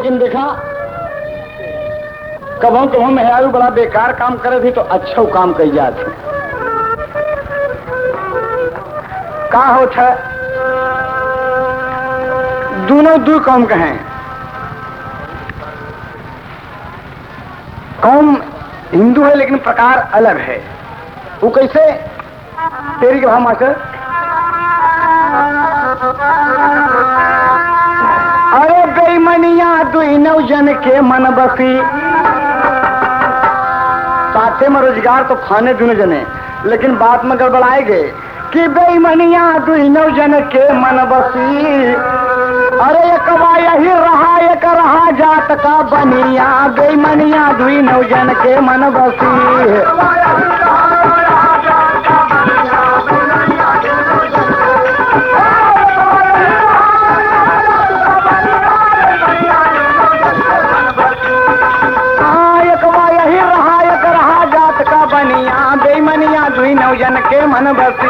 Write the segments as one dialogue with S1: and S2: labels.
S1: लेकिन देखा कभों कभों मेहरारू बड़ा बेकार काम करे थी तो अच्छा काम कही जाती का होता दोनों दो कौम के हैं। कौम हिंदू है लेकिन प्रकार अलग है। वो कैसे तेरी के भाव मास्टर? अरे बेईमनिया दुई नौजन के मन बसी, साथे में रोजगार तो खाने दोनों जने, लेकिन बात में गड़बड़ाए गए कि बेईमनिया दुई नौजन के मन बसी। अरे एक यही रहा एक रहा जात का बनिया, बेईमनिया दुई नौजन के मन बसी। बेईमनिया दुई नौजन के मन बसी।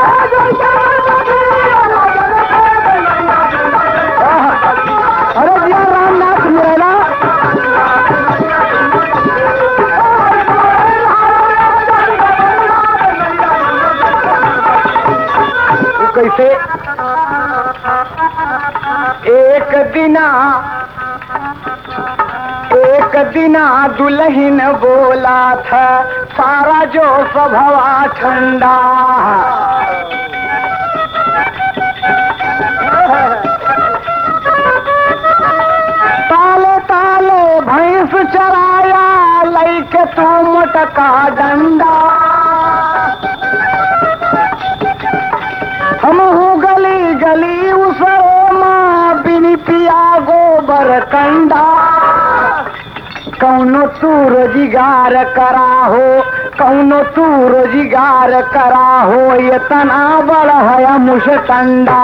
S1: अरे जिया रामनाथ मुरैना कैसे एक दिना दुल्हन बोला था सारा जो स्वभाव ठंडा। ताले ताले भैंस चराया लैके तू मोटका डंडा। हम हूँ गली गली उसरे माँ बिनी पिया गोबर कंडा। कौनो तू रोजगार करा हो, कौनो तू रोजगार करा हो, ये तना बड़ा है मुश्तंडा।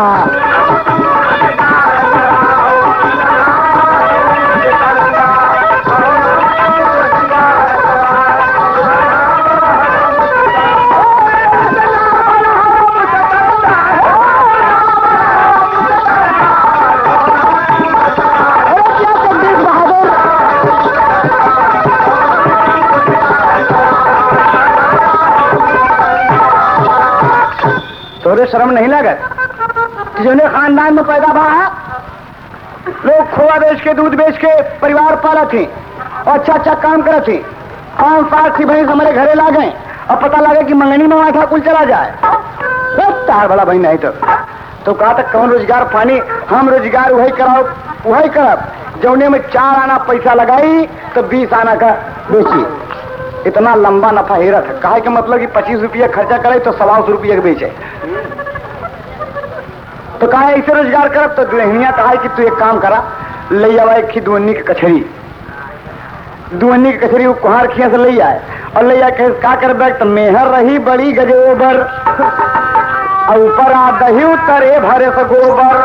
S1: तोरे शर्म नहीं लगत? जिन्हें खानदान में पैदा भा लोग खोआ बेच के दूध बेच के परिवार पाला थी और अच्छा अच्छा काम करे थी। 5 साल थी भैंस हमारे घरे ला गए और पता लगे कि मंगनी में आठा कुल चला जाए तार बड़ा भाई नहीं तो कहा तक कौन रोजगार पानी, हम रोजगार वही कराओ वही करब जौने में 4 आना पैसा लगाई तो 20 आना का बेची। इतना लंबा नफा हेरत है। कहा के मतलब कि 25 रुपया खर्चा करे तो 125 रुपया बेचे। तो कहा ऐसे रोजगार करब तो दुल्हनिया कहा कि तू एक काम करा, ले आवा एक दुअन्नी की कचरी, दुअन्नी की कचरी वो कुहार खिया से ले आए और ले आके का कर बैठ तो मेहर रही बड़ी गजोबर और ऊपर आ दही उतरे भरे से गोबर।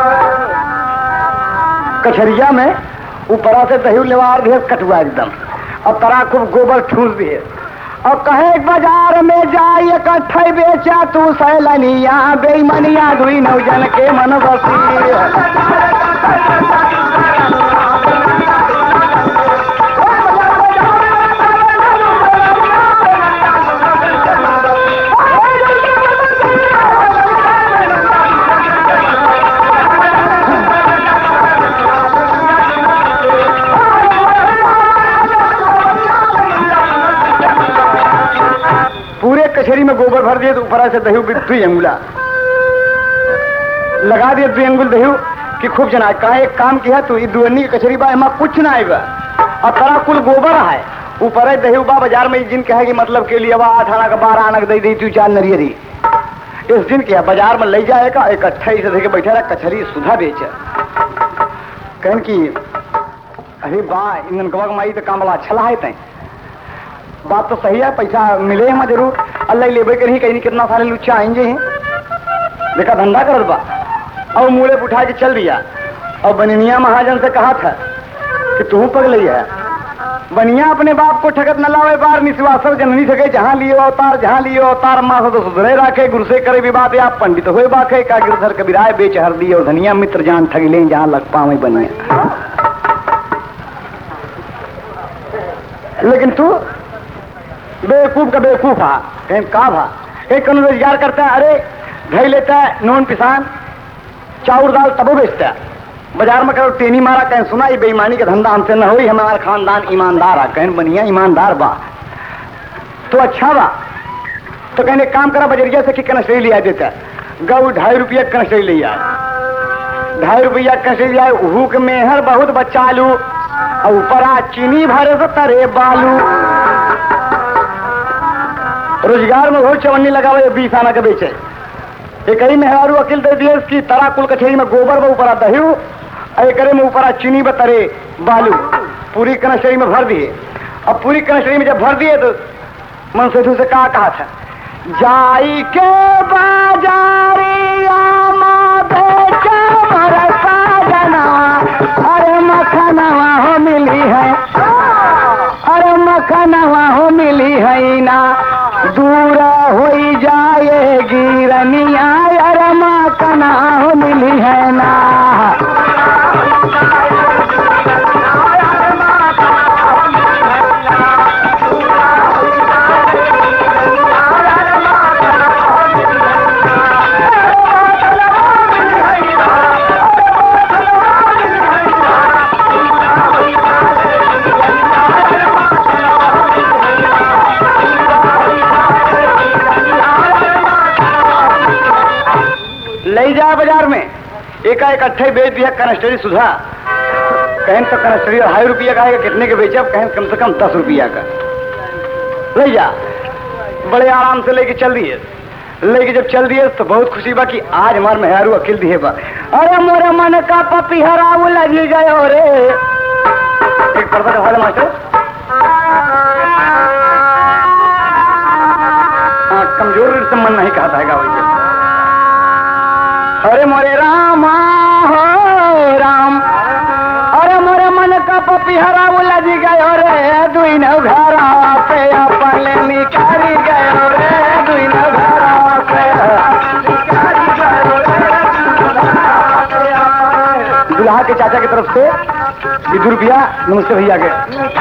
S1: कचरिया में ऊपरा से दही लेवार भी कटुआ एकदम और तरा खूब गोबर ठूस भी है और कहे बाजार में जाए इकट्ठे बेचा तू सैलनिया, बेईमनिया दुई नौजन के मन बसी। कचहरी में गोबर भर दिए तो ऊपर से दही 2 अंगुला लगा दिए, 2 अंगुल दही कि खूब जना कहा एक काम किया तू दुअन्नी की कचहरी बा एमा कुछ ना आएगा और तरा कुल गोबर है ऊपर दही बा बाजार में जिन कहे कि मतलब के लिए 8 आना का 12 आना दे दी तू 4 नरियरी इस दिन किया बाजार में ले जाएगा इकट्ठा ही से देखे बैठा रहा कचहरी सुधा बेचे कहन की अरे बा इन माई तो काम बड़ा अच्छा है तय बात तो सही है, पैसा मिले हम जरूर अल्लाह लेबे के नहीं कहीं कितना सारे लुच्चा आएंगे हैं देखा धंधा कर बा और मूले उठा के चल दिया और बनिया महाजन से कहा था कि तू पगलई है बनिया अपने बाप को ठगत न लावे बार निश्वासव जननी सके जहाँ लियो अवतार माँ से तो सुधरे राखे गुरु से करे विवाद आप पंडित हुए बाखे का गिरधर कबीराय बेच हर दिए और धनिया मित्र जान ठग ले जहाँ लग पावे बनिया लेकिन तू बेवकूफ का बेवकूफ हा, कहीं का भा कहीं कौन रोजगार करता है, अरे धई लेता है नून पिसान चाउर दाल तबो बेचता है, बाजार में करो टेनी मारा, कहीं सुना ये बेईमानी का धंधा हमसे न होई, हमारा खानदान ईमानदार है, कहीं बनिया ईमानदार बा तो अच्छा बा। तो कहने काम करा बजरिया से कि कनस्टरी लिया देता, गऊ 2.5 रुपया कनस्टरी ले आए, 2.5 रुपया कनस्टरी ले आए, हुक मेहर बहुत बच्चालू और ऊपरा चीनी भरे से तरे बालू। रोजगार में बहुत चवन्नी लगावे 20 आना के बेचे। एक ही मेहरारू अकिल दे दिए की तरा कुल कचेरी में गोबर में ऊपरा दही एकरे में ऊपरा चीनी बतरे बालू पूरी कनस्टरी में भर दिए। अब पूरी कनस्टरी में जब भर दिए तो मन सेठू से कहा था, जाई के बाजारिया माँ बेचा भरसा जना, अरे मखनवा हो मिली है, अरे मखनवा हो मिली है ना, दूर हो जाएगी रनिया, अरे मखना हो मिली है ना। ले जा बाजार में एकाएक अट्ठे बेच दिया कनस्टरी सुधा, कहें तो कनस्टरी 2.5 रुपया का आएगा, कितने के बेचे, अब कहें कम से कम 10 रुपया का ले जा। बड़े आराम से लेके चल दिए, लेके जब चल दिए तो बहुत खुशी बा कि आज हमार मेहरारू अकिल दिए बा। अरे मोरे मन का पपीहरा लगी गयो रे, एक पर्दा का हाल मास्टर कमजोर से मन नहीं कहता है वैसे। अरे मोरे रामा हो राम, अरे मोरे मन का पपीहरा लगी गयो रे, दुई न घरा पे अपन निकारी गयो रे, दुई न घरा पे निकारी गयो रे। दुल्हा के चाचा की तरफ से 2 रुपया नमस्ते भैया के।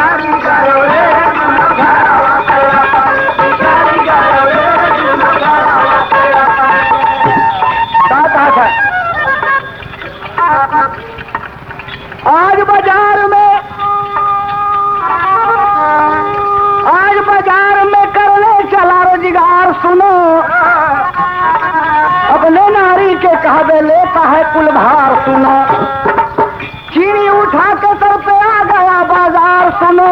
S1: आज बाजार में करने चला रोजगार, सुनो अपने नारी के कहबे लेता है कुल भार, सुनो चीनी उठा के सर पे आ गया बाजार, सुनो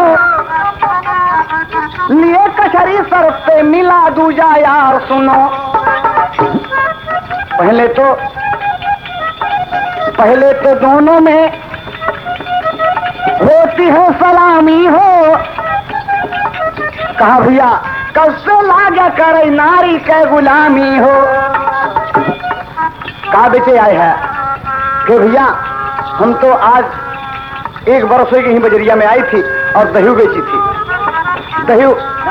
S1: लिए कचहरी सर पे मिला दूजा यार, सुनो पहले तो दोनों में होती है सलामी हो, कहा भैया कब से लागे करे नारी के गुलामी हो। कहा बेचे आए हैं कि भैया हम तो आज 1 बरस हो गई बजरिया में आई थी और दही बेची थी, दही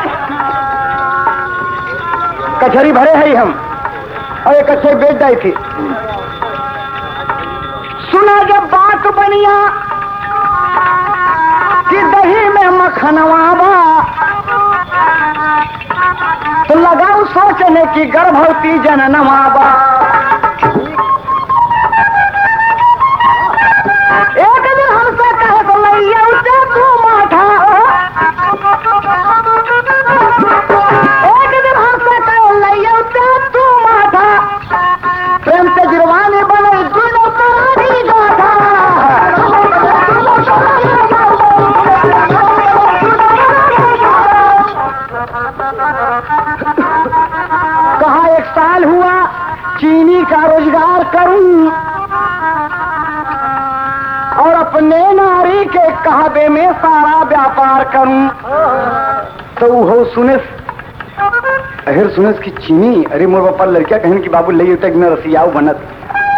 S1: कचहरी भरे है हम और एक अच्छे बेच दी थी। सुना जब बात बनिया कि दही में मखनवा बा, तो लगाओ सोचने की गर्भवती जननवा बा। एक दिन हमसे कहे तो लैया उसे तू माठा, एक दिन हमसे कहे लैया उसे तू माठा, प्रेम से गिरवाने बने दोनों तरारी गाथा। कहा 1 साल हुआ चीनी का रोजगार करूं और अपने नारी के कहबे में सारा व्यापार करूं। तो वो सुने अहिर सुनस की चीनी, अरे मोर बापा लड़किया कहन की बाबू ले तक न रसियाऊ बनत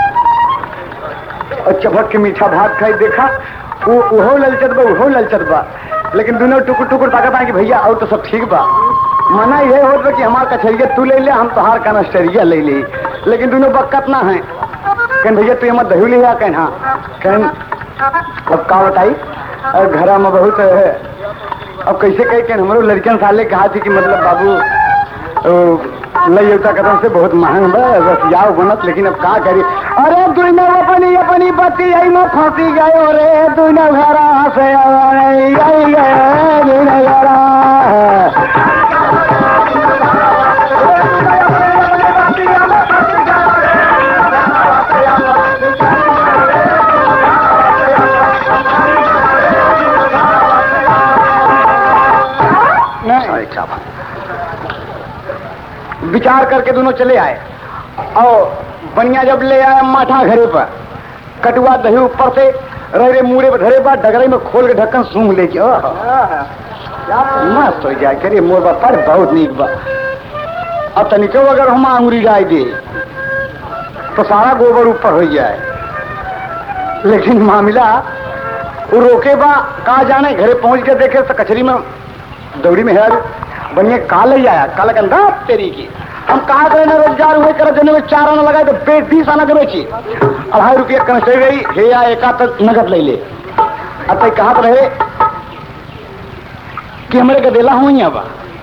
S1: और चपक के मीठा भात खाई, देखा वो ललचत बा, लेकिन दोनों टुकुर टुकुर ताकत है कि भैया और तो सब ठीक बा। मना ये होता कि हमार कचहरिया तू ले ले, हम तोहार कनस्टरिया ले ली, लेकिन दोनों बक्कत ना है। कहन भैया तू हमार दही ले आ, कहन हाँ, कहन अब का बताई घर में बहुत अब कैसे कहे कि हमरो लड़कियन साले कहा थी कि मतलब बाबू लयता कदम से बहुत महंग बस जाओ बनत, लेकिन अब का करी। अरे दुनिया अपनी अपनी बत्ती आई में फंसी गए रे दुनिया घरा से दुनिया घरा विचार करके दोनों चले आए और बनिया जब ले आए माठा घरे पर, कटुआ दही ऊपर से रहे मुड़े पर धरे पर डगरे में खोल के ढक्कन सूंघ लेके मस्त हो जाए करे मोर पर बहुत नीक बा। अब तनिको अगर हम आंगुरी डाल दे तो सारा गोबर ऊपर हो जाए, लेकिन मामला वो रोके बा कहा जाने। घरे पहुंच के देखे तो कचरी में दौड़ी में है बनिए का ले आया काला कंधा तेरी की। हम कहा करें ना रोजगार हुए कर देने में 4 आना लगाए तो 20 आना के बेची 2.5 रुपया कनस्टे गई हे या एक तक नगद ले ले। अब तक कहा रहे कि हमारे का देला हुई अब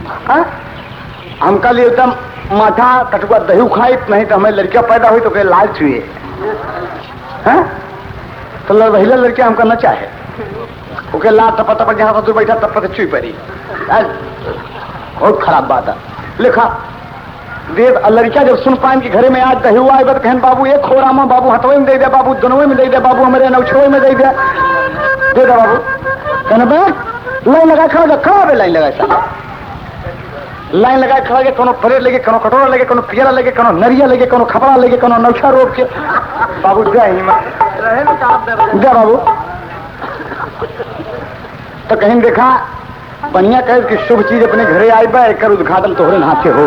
S1: हमका लिए एकदम माथा कटुआ दही खाई, नहीं तो हमें लड़कियां पैदा हुई तो कहे लालच हुए तो वहीला लड़कियां हमका न चाहे ओके ला तप तप जहां दूर बैठा तब तक चुई पड़ी। बहुत खराब बात है लिखा देव। लड़किया जब सुन पाए कि घरे में आज दही हुआ है कहन बाबू एक खोरा में बाबू हथवे में दे दे, बाबू दोनों में दे दे, बाबू हमारे नौछवे में दे दे बाबू कहना बैठ लाइन लगा खड़ा खड़ा लाइन लगा लाइन लगा खड़ा के कोनो परेड लगे कोनो कटोरा लगे कोनो पियरा लगे कोनो नरिया लगे कोनो खपड़ा लगे कोनो नौछा रोक के बाबू दे बाबू। तो कहीं देखा बनिया कहे कि शुभ चीज अपने घरे आई बा एक उद्घाटन तोहरे हाथे हो।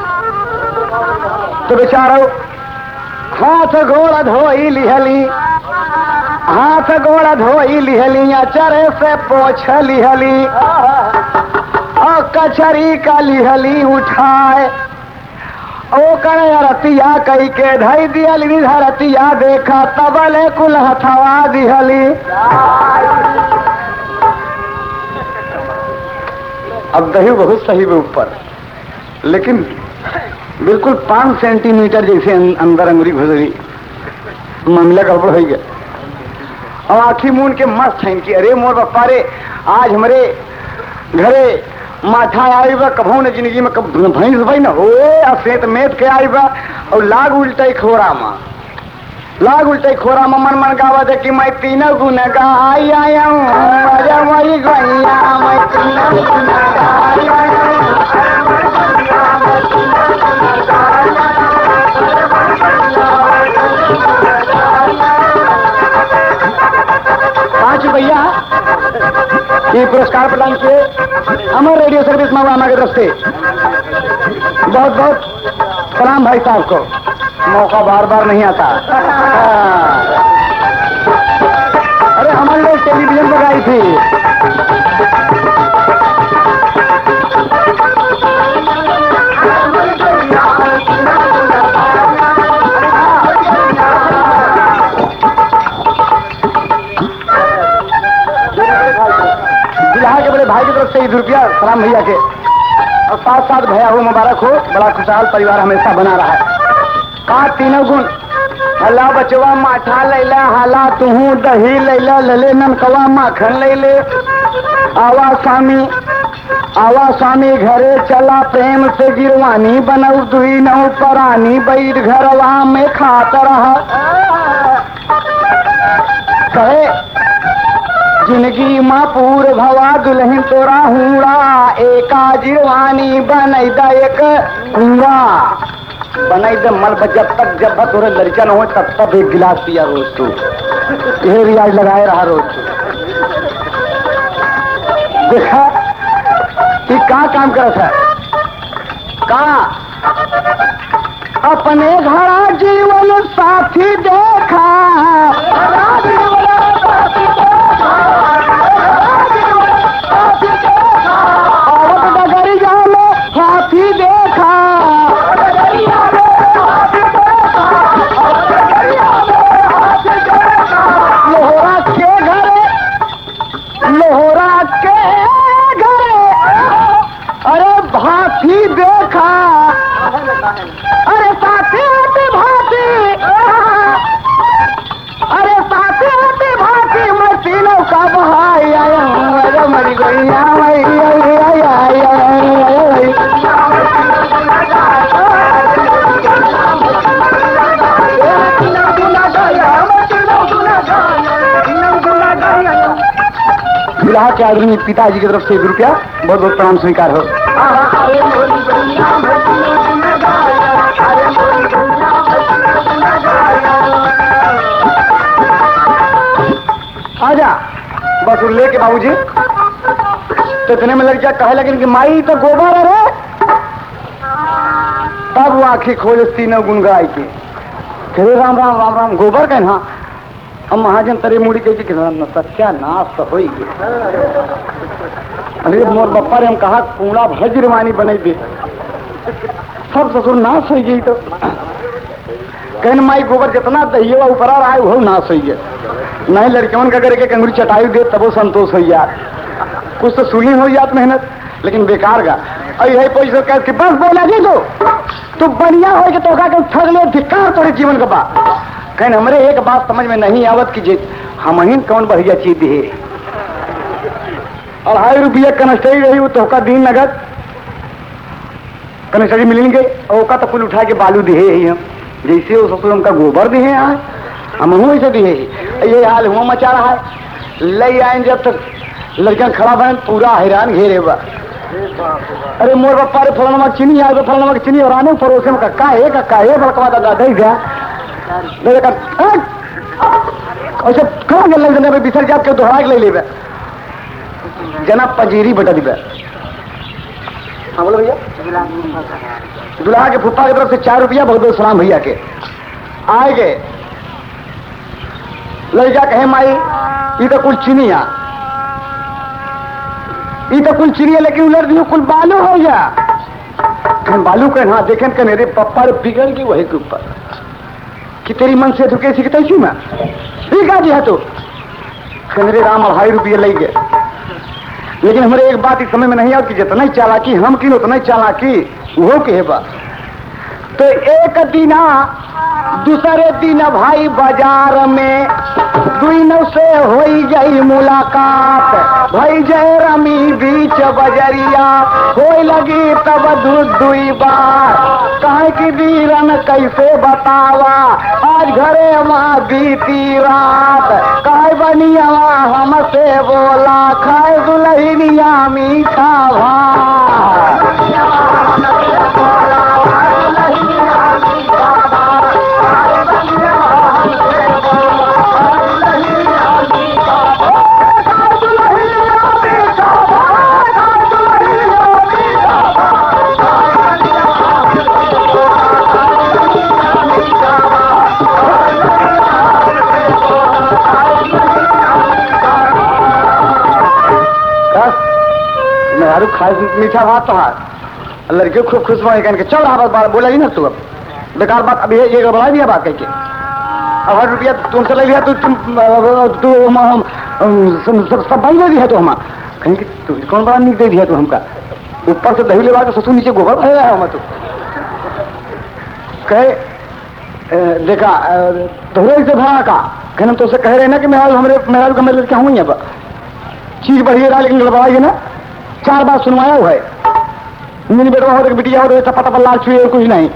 S1: तो बेचारा हाथ गोड़ा धोई लिहली हाथ गोड़ा धोई लिहली चरे से पोछ लिहली और कचरी का लिहली उठाए ओ करे रतिया कई के धई दियली धरतिया देखा तबले कुल हथवा दिहली। अब दही बहुत सही है ऊपर, लेकिन बिल्कुल 5 सेंटीमीटर जैसे अंदर अंगुरी घुसरी मामला गड़बड़ हो गया। और आखी मून के मस्त है कि अरे मोर बापा रे आज हमारे घरे माथा आई बा कभू न जिंदगी में भैंस भाई न हो असेत मेत के आई बा और लाग उल्टे खोरा में मन मन गावा दे कि मैं 3 गुण गाई आया हूँ मजा वही गैया मैं 3 गुण गाई आया भैया ये पुरस्कार प्रदान किए अमर रेडियो सर्विस मवाना के तरफ से बहुत बहुत सलाम भाई साहब को। मौका बार बार नहीं आता। अरे हमारे लोग टेलीविजन पर आई थी के बड़े भाई की तरफ से 2 रुपया सलाम भैया के और साथ भैया हो मुबारक हो। बड़ा खुशहाल परिवार हमेशा बना रहा है। कहा 3 गुण हला बचवा माठा लैला हाला तुहू दही लैला लले ननकवा माखन लैले आवा स्वामी घरे चला प्रेम से गिरवानी बनऊ दुई नौ परानी बैठ घरवा में खात रहा कहे जिंदगी माँ पूर भवा दुल्हन तोरा हूड़ा एका जिरवानी बनई द एक हूड़ा बनई द मल जब तक तोरे लड़का न हो तब तक 1 गिलास पिया रोज तू। यह रियाज लगाए रहा रोज देखा कि कहाँ काम करत है कहा अपने घरा जीवन साथी देखा हाथी देखा लोहरा के घरे के आदरणीय पिताजी की तरफ से 1 रुपया बहुत बहुत प्रणाम स्वीकार हो। आजा बस वो लेके बाबूजी। तो इतने में लड़कियां कहे लगे कि माई तो गोबर है रे। तब वो आंखें खोले तीनों गुनगाई के कहे राम राम राम राम गोबर का ना। हम महाजन तरे मुड़ी कहे सत्या नाश तो हो गया। अरे मोर बप्पा रे हम कहा कूड़ा भज्रवानी बने दे सब ससुर नाश हो गई। तो कहन माई गोबर जितना दहिए ऊपर आ रहा है वो नाश हो गया। नहीं लड़कियों का करके कंगूरी चटाई दे तब वो संतोष हो यार। कुछ तो सुनी हो जात मेहनत लेकिन बेकार का। और यही पैसे कह के बस बोला जी तो बढ़िया हो के तो ठग ले धिक्कार तोरे जीवन का बात। कहन हमरे एक बात समझ में नहीं आवत कि जे हम ही कौन बढ़िया चीज है। 2.5 रुपया कनस्टरी रही वो तो दिन नगद कनस्टरी मिलेंगे और का तो कुल उठा के बालू दिए ही हम जैसे वो ससुर उनका गोबर दिए यहाँ हम ऐसे दिए ही। ये हाल हुआ मचा रहा है। ले आए जब तक लड़कियां खड़ा बन पूरा हैरान घेरे बा। अरे मोर बापा रे फला नमक चीनी आए फला नमक चीनी और आने पड़ोसे में का है बड़कवा दादा दई गया ऐसे कहाँ गल लग जाने बिसर जाप के दोहरा के ले लेबे जना पंजीरी बटा दिबे। हाँ बोलो भैया। दुल्हा के फुप्पा की तरफ से 4 रुपया बहुत बहुत सलाम भैया के आए गए। लड़का कहे माई ये तो कुल चीनी है ये तो कुल चीनी है लेकिन उलट दी कुल बालू हो गया। बालू के हाँ देखें कि मेरे पप्पा बिगड़ गई वही के ऊपर कि तेरी मन से तो कैसी कि तैसी में ठीक है जी है तो मेरे राम 2.5 रुपये ले गए। लेकिन हमारे एक बात इस समय में नहीं आ कि जितना ही चालाकी हम की उतना ही चालाकी वो के बा। तो एक दिन दूसरे दिन भाई बाजार में दुइनों से होई गई मुलाकात भाई जय रमी बीच बजरिया होई लगी तब दुई बार कहे की वीरन कैसे बतावा आज घरे माँ बीती रात कहे बनिया हमसे बोला खाए दुल्हनिया मीठा भात। मीठा भात तो है लड़के खूब खुश हुआ के चल रहा बात बोला ही ना तू अब बेकार बात अभी ये बढ़ा दिया बात कह के 2.5 रुपया तुमसे ले लिया तो तुम सब भाई ले दिया तो हम कहीं कि तू कौन बड़ा नीक दे दिया तू हमका ऊपर से दही लेवा के ससुर नीचे गोबर भर रहा हम तो कहे देखा तोहरे से भरा का कहना तो उसे कह रहे ना कि मेरा का मेरे लड़का हूँ अब चीज बढ़िया रहा लेकिन गड़बड़ाई ना 4 बार सुनवाया हुआ है मेरी बेटवा हो बिटिया हो पता लाल छुए कुछ नहीं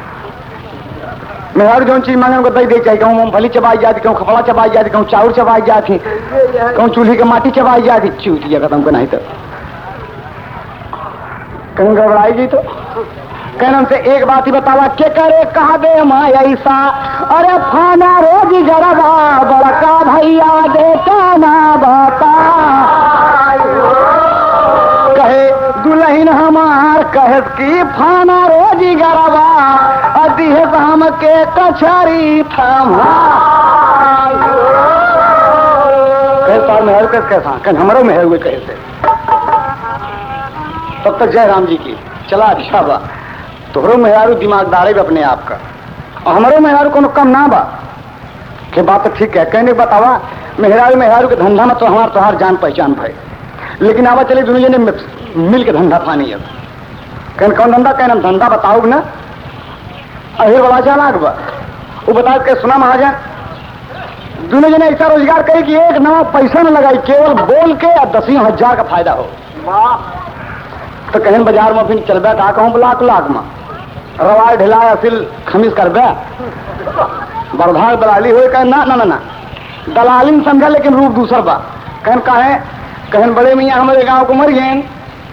S1: मैं हर जो चीज मांगे उनको दही दे चाहिए कहूँ मूंगफली चबाई जाती कहूँ खपड़ा चबाई जाती कहूँ चाउर चबाई जाती कहूँ चूल्ही की माटी चबाई जाती चूतिया खत्म को नहीं तो कहीं गड़बड़ाई गई तो कहना उनसे एक बात ही बतावा के करे कहा दे माँ ऐसा अरे फाना रोज गरबा बड़का भैया देता ना बता कहे दुल्हन हमार कहे की फाना रोज गरबा अधीह हम के कछरी थमा कहे मेहर कैसा कह हमारो मेहर हुए कैसे तब तक जय राम जी की चला अच्छा बा तोहरो मेहरारू दिमागदारे भी अपने आप का और हमारो मेहरारू कोनो कम ना बा के बात तो ठीक है कहने बतावा मेहरारू के धंधा में तो हमार तोहार जान पहचान भाई लेकिन आवा चले दोनों जने मिल के धंधा पानी अब कहने कौन धंधा कहना धंधा बताओ ना अहिर बड़ा जाना बा वो बता के सुना महाजन दोनों जने ऐसा रोजगार करे कि एक नवा पैसा न लगाई केवल बोल के और 10,000 का फायदा हो तो कहीं बाजार में फिर चलबे का कहूँ लाख में रवाय ढिलाए असिल खमीस करबे बरधार दलाली हो कहे ना ना ना ना दलाली समझा लेकिन रूप दूसर बा कहन कहे कहन बड़े मियाँ हमारे गांव को मर गए।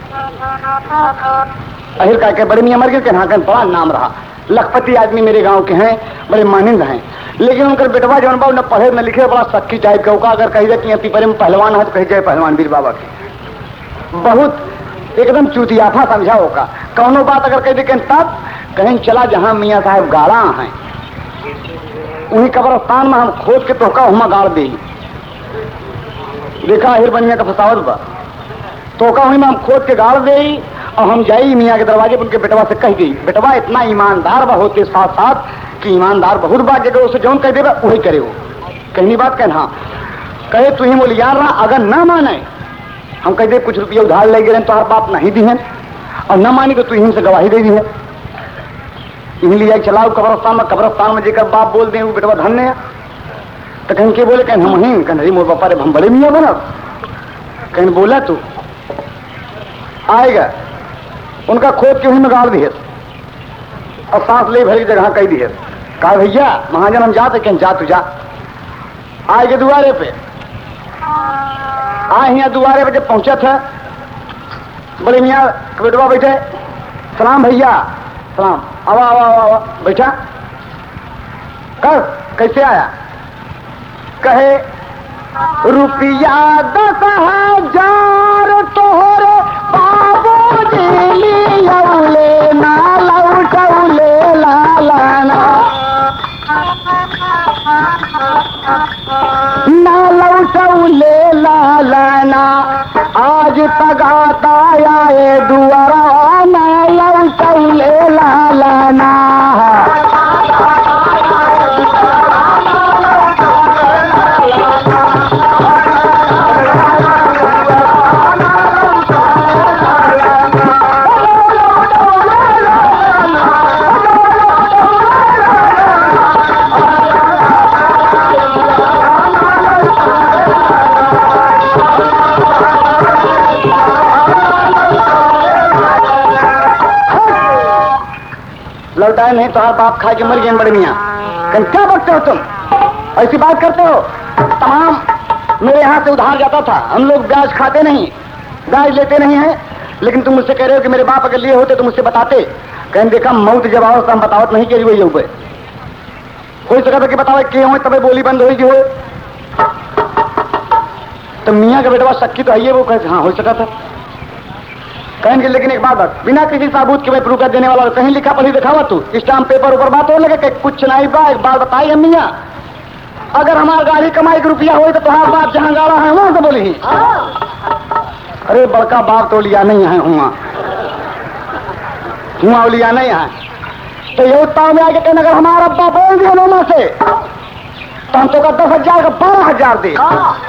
S1: अहिर कह के बड़े मियाँ मर गए। कहना कहन बड़ा नाम रहा, लखपति आदमी मेरे गांव के हैं, बड़े मानिंद हैं, लेकिन उनका बेटवा जौन बा न पढ़े न लिखे, बड़ा सख्ती टाइप का होगा। अगर कही जाए पीपरे में पहलवान है तो कही जाए पहलवान वीर बाबा की, बहुत एकदम चूतियाफा समझा होगा। कौनो बात अगर कह दे तब कहीं चला जहां मियाँ साहब गाड़ा हैं, उन्हीं कब्रस्तान में हम खोद के तोहका हुआ गाड़ दे। देखा हिर बनिया का फसावत बा, तोहका वहीं में हम खोद के गाड़ दे और हम जाई मियाँ के दरवाजे पर उनके बेटवा से कह गई। बेटवा इतना ईमानदार बा होते साथ साथ कि ईमानदार बहुत बात जगह उसे जौन कह देगा वही करे। वो कहनी बात कहना कहे तू ही मोलियार रहा, अगर ना माने हम कह दे कुछ रुपया उधार ले गए तो हर बाप नहीं दी है, और न मानी तो तू यहीं से गवाही दे दी है। इन्हीं लिया चलाओ कब्रस्तान में जेकर बाप बोल दे वो बेटवा धन्य है। तो कहीं के बोले कहीं हम ही कहीं मोर बापा रे हम बड़े मियाँ बना। कहीं बोला तू आएगा उनका खोद के वहीं में गाड़ दी है और सांस ले भरी जगह कही दी है। कहा भैया महाजन हम जाते कहीं जा तू जा। आएगे दुआरे पे, आए यहाँ दुआरे पे जब पहुंचा था बड़े मियाँ बेटवा बैठे, सलाम भैया सलाम, आवा आवा आवा आवा बैठा। कर कैसे आया? कहे रुपया 10,000 तोहरे बाबूजी लियौले ना लौटौले लालाना, ना लौटौले लालाना, आज तगाता आए दुआरा ना लौटौले लालाना। लौटाए नहीं तो बाप खा के मर गए बड़े मियाँ। क्या बकते हो तुम, ऐसी बात करते हो? तमाम मेरे यहाँ से उधार जाता था, हम लोग ब्याज खाते नहीं, ब्याज लेते नहीं हैं, लेकिन तुम मुझसे कह रहे हो कि मेरे बाप अगर लिए होते तो मुझसे बताते। कहीं देखा मौत जब आओ तो हम बतावत नहीं करी हुई ऊपर हो सका था कि बताओ के हो तब बोली बंद होगी हो। तो मियाँ का बेटवा शक्की तो है वो कहते हाँ हो सका था। कहेंगे लेकिन एक बात बिना किसी साबूत के मैं प्रूफ कर देने वाला, कहीं लिखा पढ़ी दिखावा तू स्टाम्प पेपर ऊपर बात हो लगे कुछ नहीं बा। एक बात बताई मियाँ, अगर हमारी गाड़ी कमाई के रुपया हो तो तुम्हारा बाप जहाँ गाड़ा है वहां से बोली। अरे बड़का बाप तो लिया नहीं है हुआ लिया नहीं है तो ये उत्ताव में आके कहना अगर हमारा अब्बा बोल दिया नोमा से तो हम तो का 10,000 का 12,000 दे।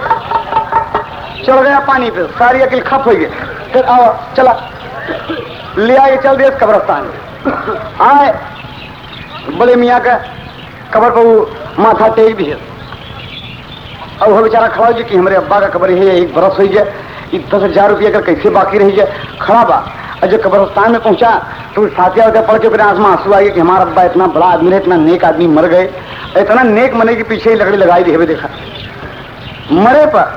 S1: चल गया पानी पे, सारी अकिल खप हो गई। फिर आओ चला ले आए चल दिए कब्रस्तान आए बड़े मियाँ का कब्र पर माथा टेक दिए और वो बेचारा खड़ा हो कि हमारे अब्बा का कब्र है एक बरस हो गया, 10,000 रुपया का कैसे बाकी रही जाए खड़ा बा। और जब कब्रस्तान में पहुंचा तो साथिया वगैरह पढ़ के फिर आंसू आंसू आ गए कि हमारा अब्बा इतना बड़ा आदमी है, इतना नेक आदमी मर गए, इतना नेक मरने के पीछे ही लकड़ी लगाई दी है। देखा मरे पर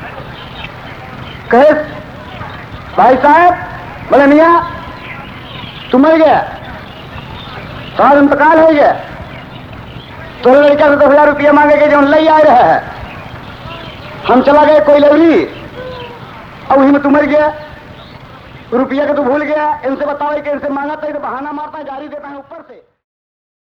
S1: कहे भाई साहब बोले मियाँ तू मर गया, तुम्हारा इंतकाल हो गया, तो लड़का से 10,000 रुपया मांगे के जो ले आ रहा है, हम चला गए कोई लवरी और वही में तू मर गया, रुपया का तू भूल गया। इनसे बताओ कि इनसे मांगा तो बहाना मारता है, जारी देता है ऊपर से।